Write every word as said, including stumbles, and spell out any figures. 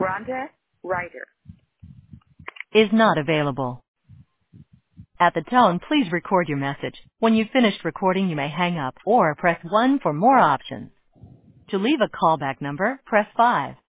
Rhonda Ryder. Is not available. At the tone, please record your message. When you've finished recording, you may hang up or press one for more options. To leave a callback number, press five.